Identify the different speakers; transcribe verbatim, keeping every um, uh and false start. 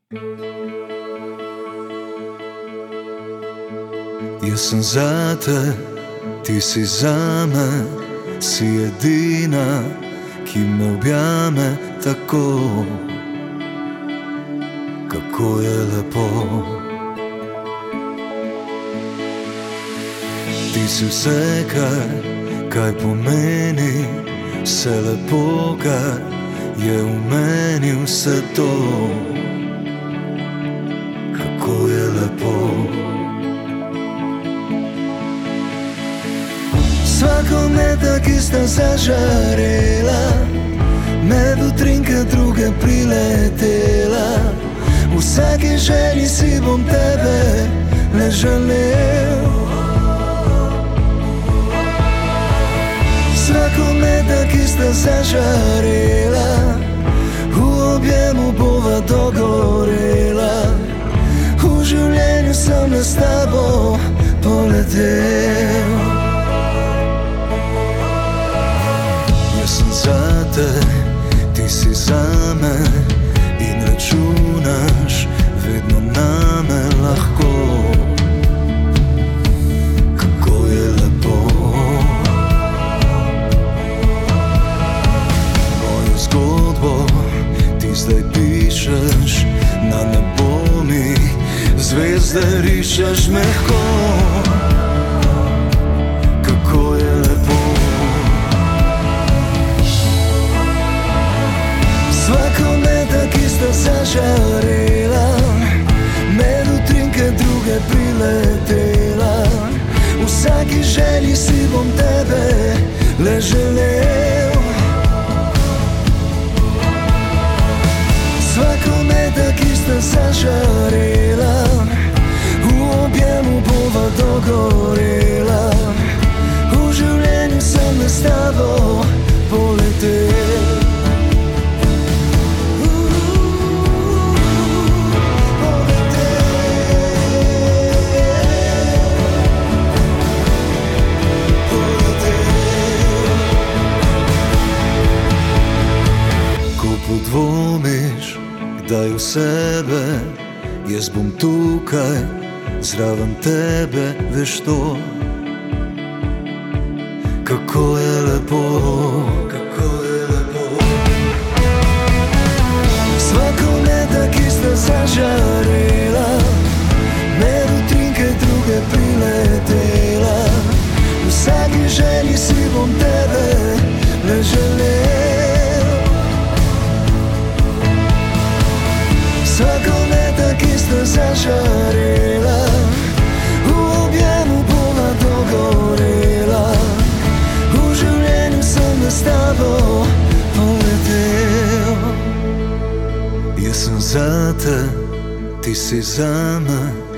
Speaker 1: Jaz sem zate, ti si zame, si edina, ki me objame tako, kako je lepo. Ti si vse, kar, kaj pomeni, vse lepo, kar je v meni, vse to, kako je lepo. Svako meta, ki sta zažarela, med utrinke druge priletela. V vsaki želji si bom tebe le želel. Svako meta, ki sta zažarela, v objemu bova dogorela. V življenju sem le s tabo poletel. Sem zate, ti si zame in računaš vedno name lahko, kako je lepo. Mojo zgodbo ti zdaj pišeš, na nebo mi zvezde rišeš mehko, kako je lepo. Svako meta, ki sta zažarela, med utrinke druge priletela. V vsaki želji si bom tebe le želel. Svako meta, ki sta zažarela, v objemu bova dogorela. V življenju sem le s tabo poletel. Podvomiš, kdaj v sebe, jaz bom tukaj, zraven tebe, veš to, kako je lepo, kako je lepo. Svako meta, ki sta zažarela, med utrinke druge priletela. V vsaki želji si bom tebe le želel. Svako meta, ki sta zažarela, v objemu bova dogorela. V življenju sem le s tabo poletel. Jaz sem zate, ti si zame.